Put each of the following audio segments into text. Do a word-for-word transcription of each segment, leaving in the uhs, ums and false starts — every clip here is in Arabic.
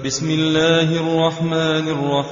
بسم الله الرحمن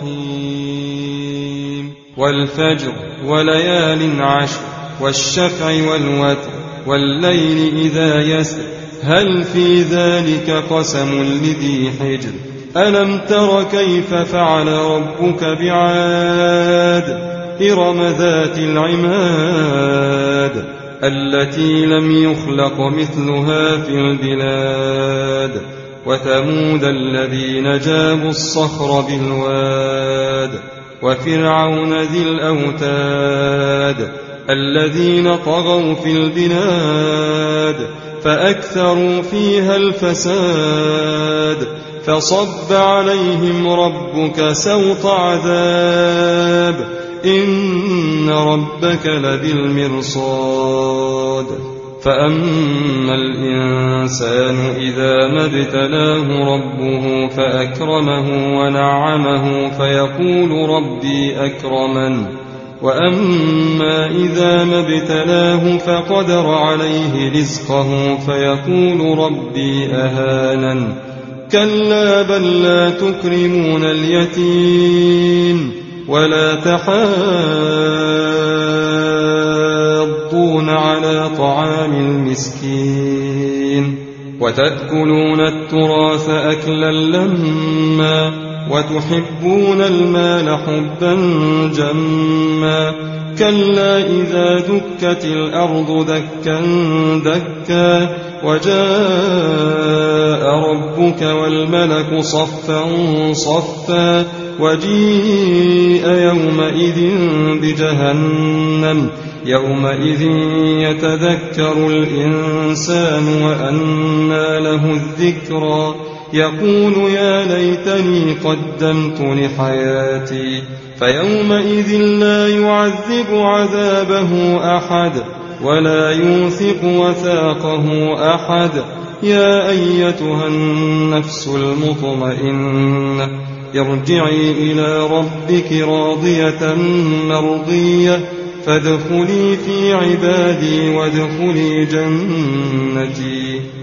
الرحيم والفجر وليال عشر والشفع والوتر والليل إذا يسر هل في ذلك قسم لذي حجر ألم تر كيف فعل ربك بعاد إرم ذات العماد التي لم يخلق مثلها في البلاد وثمود الذين جابوا الصخر بالواد وفرعون ذي الأوتاد الذين طغوا في البلاد فأكثروا فيها الفساد فصب عليهم ربك سوط عذاب إن ربك لبالمرصاد فأما الإنسان إذا ما ابتلاه ربه فأكرمه ونعمه فيقول ربي أكرمن وأما إذا ما ابتلاه فقدر عليه رزقه فيقول ربي أهانن كلا بل لا تكرمون اليتيم ولا تحاضون على طعام المسكين وتأكلون التراث أكلا لما وتحبون المال حبا جما كلا إذا دكت الأرض دكا دكا وجاء ربك والملك صفا صفا وجيء يومئذ بجهنم يومئذ يتذكر الإنسان وأنى له الذكرى يقول يا ليتني قدمت لحياتي فيومئذ لا يعذب عذابه أحد ولا يوثق وثاقه أحد يا أيتها النفس المطمئنة ارجعي إلى ربك راضية مرضية فادخلي في عبادي وادخلي جنتي.